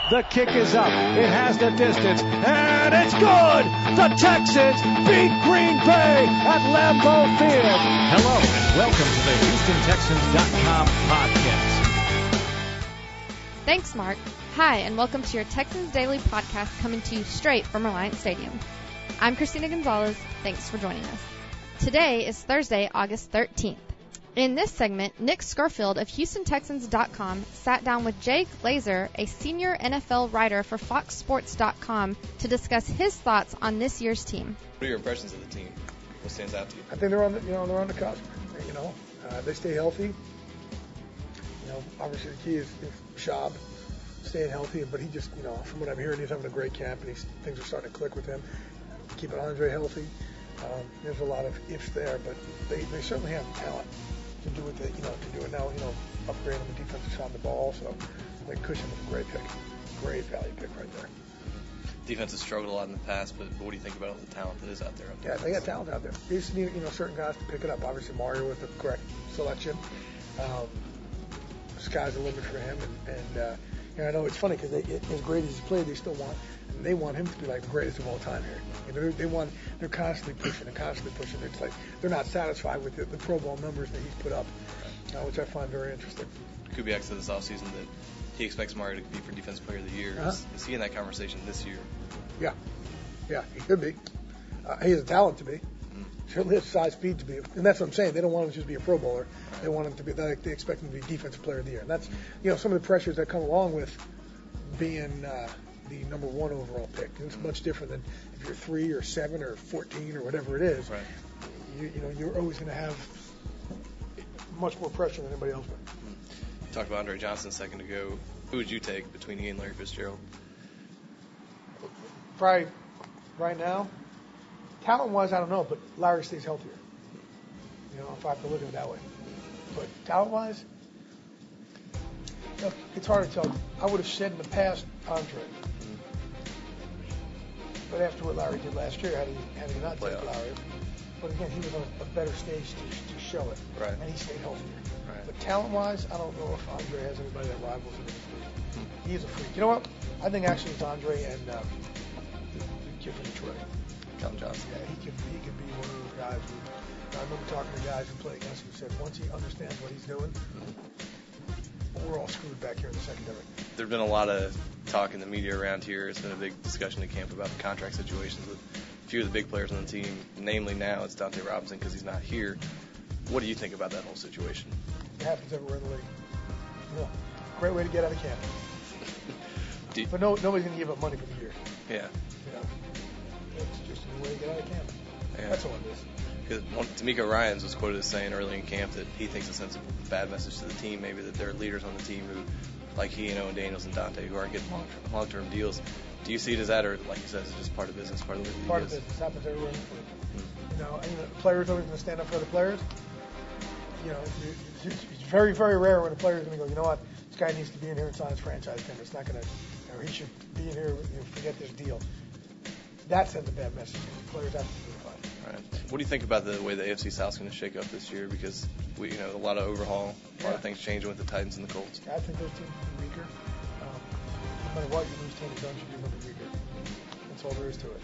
The kick is up. It has the distance, and it's good. The Texans beat Green Bay at Lambeau Field. Hello, and welcome to the HoustonTexans.com podcast. Thanks, Mark. Hi, and welcome to your Texans Daily podcast coming to you straight from Reliant Stadium. I'm Christina Gonzalez. Thanks for joining us. Today is Thursday, August 13th. In this segment, Nick Scurfield of HoustonTexans.com sat down with Jay Glazer, a senior NFL writer for FoxSports.com, to discuss his thoughts on this year's team. What are your impressions of the team? What stands out to you? I think they're on the cusp. They stay healthy. Obviously the key is Schaub staying healthy, but he just, from what I'm hearing, he's having a great camp, and things are starting to click with him. Keeping Andre healthy. There's a lot of ifs there, but they certainly have talent to do what they, to do it now, upgrade on the defensive side of the ball. So I think Cushing was a great pick. Great value pick right there. Defense has struggled a lot in the past, but what do you think about all the talent that is out there? Yeah, they got talent out there. They just need, certain guys to pick it up. Obviously, Mario with the correct selection. Sky's the limit for him, and I know it's funny because as great as he's played, they want him to be like the greatest of all time here. They're constantly pushing. It's like they're not satisfied with the Pro Bowl numbers that he's put up, which I find very interesting. Kubiak said this offseason that he expects Mario to compete for Defensive Player of the Year. Is he in that conversation this year? Yeah, he could be. He has a talent to be. Certainly has size, speed to be, and that's what I'm saying. They don't want him to just be a Pro Bowler. They want him to be. They expect him to be Defensive Player of the Year, and that's some of the pressures that come along with being the number one overall pick. And it's much different than if you're 3 or 7 or 14 or whatever it is. Right. You're always going to have much more pressure than anybody else would. You talked about Andre Johnson a second ago. Who would you take between he and Larry Fitzgerald? Probably right now, talent-wise, I don't know, but Larry stays healthier. If I have to look at it that way. But talent-wise, it's hard to tell. I would have said in the past Andre. But after what Larry did last year, had he not taken Larry, but again, he was on a better stage to show it, right. And he stayed healthier. Right. But talent-wise, I don't know if Andre has anybody that rivals him in this league. He is a freak. You know what? I think actually it's Andre and the kid from Detroit. Calvin Johnson. Yeah, he could be one of those guys who, I remember talking to guys who played against him who said once he understands what he's doing, we're all screwed back here in the secondary. There have been a lot of talk in the media around here. It's been a big discussion at camp about the contract situations with a few of the big players on the team. Namely now it's Dante Robinson because he's not here. What do you think about that whole situation? It happens everywhere in the league. Yeah. Great way to get out of camp. But nobody's going to give up money for the year. Yeah. It's just a way to get out of camp. Yeah. That's all it is. Because D'Amico Ryans was quoted as saying early in camp that he thinks it sends a bad message to the team, maybe that there are leaders on the team who, like he and Owen Daniels and Dante, who aren't getting long-term deals. Do you see it as that, or like you said, it's just part of business, part of the league? Part of business. Happens everywhere in the league. And the players always going to stand up for other players. It's very, very rare when a player is going to go, you know what, this guy needs to be in here and sign his franchise tender. It's not going to, or he should be in here, forget this deal. That sends a bad message. The players have to be unified. Right. What do you think about the way the AFC South is going to shake up this year? Because a lot of overhaul, a lot of things changing with the Titans and the Colts. I think those teams will be weaker. No matter what, you lose Tony Dungy, you're going to be weaker. That's all there is to it.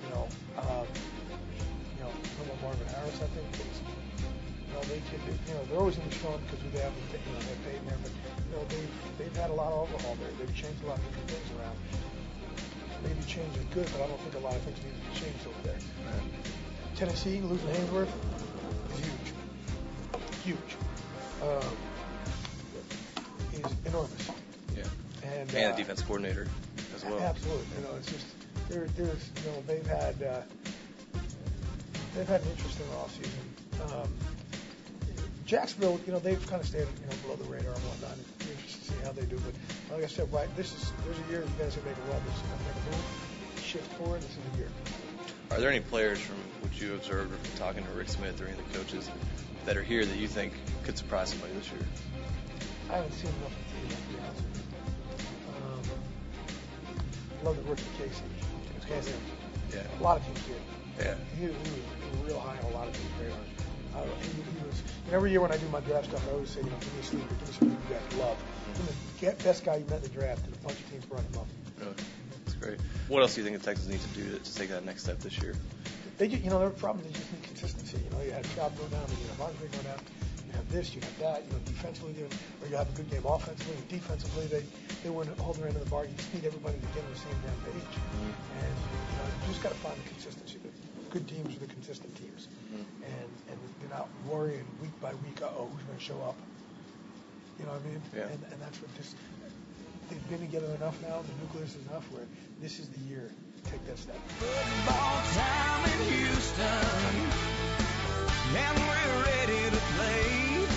Marvin Harris, I think. They're always going to be strong because they have Peyton there, but they've had a lot of overhaul there. They've changed a lot of different things around. Maybe change is good, but I don't think a lot of things need to be changed over there. Right. Tennessee losing Haynesworth is huge. He's enormous. Yeah. And the defense coordinator as well. Absolutely. It's just they've had an interesting offseason. Jacksonville, they've kind of stayed below the radar and whatnot. It's interesting to see how they do. But like I said, there's a year you guys are making a run. This is going to make a move, shift forward. This is a year. Are there any players from what you observed or from talking to Rick Smith or any of the coaches that are here that you think could surprise somebody this year? I haven't seen enough of the team, to be honest with you. I love the rookie Casey. Casey. Yeah. A lot of teams did. Yeah. He was real high on a lot of teams' radars. He was, and every year when I do my draft stuff, I always say, give me a sleeper, give me somebody you guys love. Give me the best guy you met in the draft, and a bunch of teams brought him up. Really? That's great. What else do you think the Texans need to do to take that next step this year? They get, their problem is they just need consistency. You had Cobb go down, and you have Andre go down. You have this, you have that. Defensively, or you have a good game offensively. And defensively, they wouldn't hold their end of the bargain. You just need everybody to get on the same damn page. And you just got to find the consistency. The good teams are the consistent teams, and you're not worrying week by week. Who's going to show up? You know what I mean? Yeah. And that's what they've been together enough now. The nucleus is enough where this is the year to take that step. Football time in Houston, and we're ready to play.